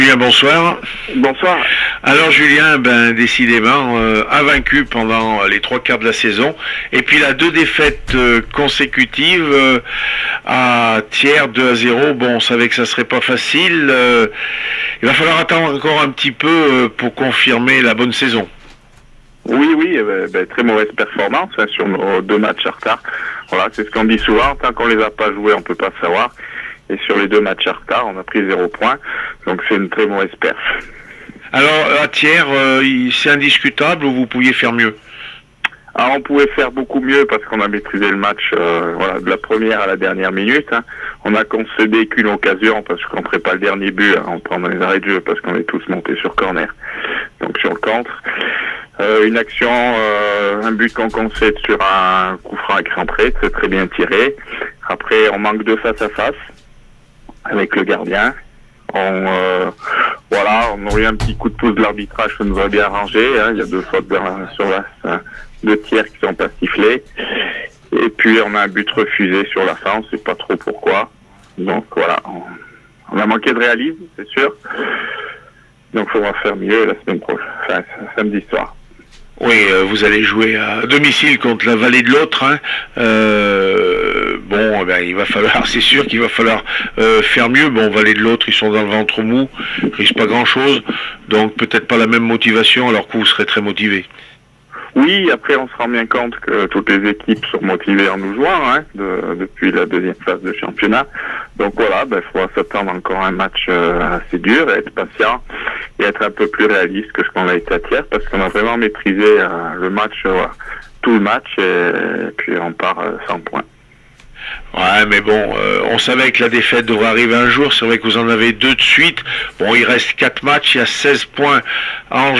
Julien, bonsoir. Bonsoir. Alors Julien, décidément, invaincu pendant les trois quarts de la saison, et puis là, deux défaites consécutives à Thiers, 2-0. Bon, on savait que ça serait pas facile. Il va falloir attendre encore un petit peu pour confirmer la bonne saison. Oui, très mauvaise performance sur nos deux matchs en retard. Voilà, c'est ce qu'on dit souvent, tant qu'on les a pas joués, on peut pas savoir. Et sur les deux matchs en retard, on a pris 0 points. Donc c'est une très mauvaise perf. Alors à Thiers, c'est indiscutable ou vous pouviez faire mieux? Alors on pouvait faire beaucoup mieux parce qu'on a maîtrisé le match de la première à la dernière minute. On a concédé qu'une occasion parce qu'on ne ferait pas le dernier but en prenant les arrêts de jeu parce qu'on est tous montés sur corner. Donc sur le contre. Une action, un but qu'on concède sur un coup franc excentré, c'est très bien tiré. Après on manque de face à face avec le gardien. On aurait eu un petit coup de pouce de l'arbitrage, ça nous a bien arrangé. Il y a deux fautes sur de Thiers qui sont pas sifflés. Et puis on a un but refusé sur la fin, on sait pas trop pourquoi. Donc voilà, on a manqué de réalisme, c'est sûr. Donc il faudra faire mieux la semaine prochaine, samedi soir. Oui, vous allez jouer à domicile contre la Vallée de l'Autre. Il va falloir, c'est sûr qu'il va falloir faire mieux. Bon, Vallée de l'Autre, ils sont dans le ventre mou, ils risquent pas grand-chose, donc peut-être pas la même motivation, alors que vous serez très motivé. Oui, après on se rend bien compte que toutes les équipes sont motivées en nous jouant depuis la deuxième phase de championnat. Donc voilà, il faudra s'attendre encore à un match assez dur, et être patient et être un peu plus réaliste que ce qu'on a été à Thiers, parce qu'on a vraiment maîtrisé le match, tout le match, et puis on part sans points. Ouais, mais bon, on savait que la défaite devrait arriver un jour. C'est vrai que vous en avez deux de suite. Bon, il reste 4 matchs, il y a 16 points en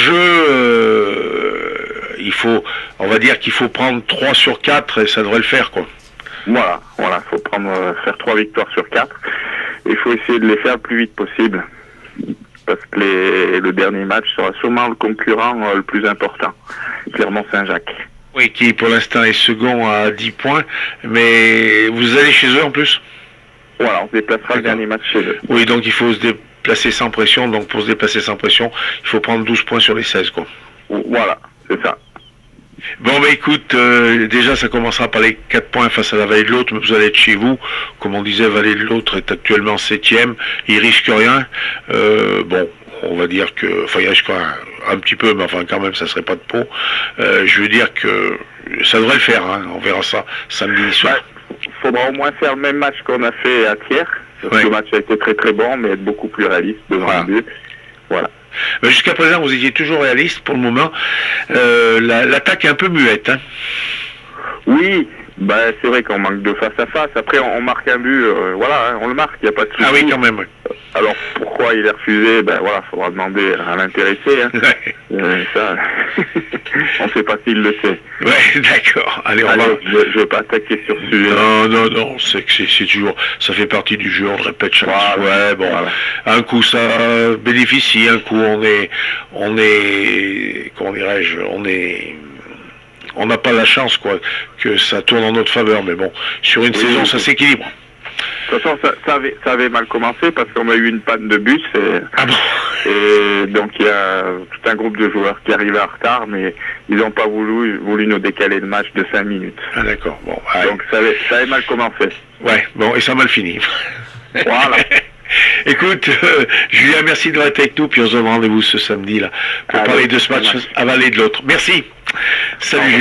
jeu. On va dire qu'il faut prendre 3 sur 4 et ça devrait le faire, quoi. Voilà, faut faire 3 victoires sur 4. Il faut essayer de les faire le plus vite possible. Parce que le dernier match sera sûrement le concurrent le plus important. Clermont-Saint-Jacques. Oui, qui pour l'instant est second à 10 points, mais vous allez chez eux en plus? Voilà, on se déplacera le dernier match chez eux. Oui, donc il faut se déplacer sans pression, donc pour se déplacer sans pression, il faut prendre 12 points sur les 16, quoi. Voilà, c'est ça. Bon, écoute, déjà ça commencera par les 4 points face à la Vallée de l'Autre, mais vous allez être chez vous. Comme on disait, Vallée de l'Autre est actuellement 7e, il risque rien. On va dire que, il risque un petit peu, mais enfin quand même ça serait pas de peau. Je veux dire que ça devrait le faire, on verra ça samedi soir. Il faudra au moins faire le même match qu'on a fait à Thiers. Le match a été très très bon, mais être beaucoup plus réaliste devant le but. Voilà. Jusqu'à présent, vous étiez toujours réaliste pour le moment. L'attaque est un peu muette. Oui, c'est vrai qu'on manque de face à face. Après, on marque un but, on le marque, il n'y a pas de souci. Ah oui, quand même, oui. Alors, pourquoi il est refusé? Faudra demander à l'intéressé. Ça, on ne sait pas s'il le sait. Ouais, d'accord. Allez, on va. Je ne vais pas attaquer sur ce sujet. Non, c'est que c'est toujours, ça fait partie du jeu, on le répète chaque fois. Voilà. Un coup ça bénéficie, un coup comment dirais-je, on n'a pas la chance, que ça tourne en notre faveur, mais bon, sur une saison, ça s'équilibre. De toute façon, ça avait mal commencé parce qu'on a eu une panne de bus et donc il y a tout un groupe de joueurs qui arrivaient en retard, mais ils n'ont pas voulu nous décaler le match de 5 minutes. Ah d'accord, bon. Donc ça avait mal commencé. Ouais, bon, et ça a mal fini. Voilà. Écoute, Julien, merci d'avoir été avec nous, puis on se donne rendez-vous ce samedi là pour parler de ce match à Vallée de l'Autre. Merci. Salut.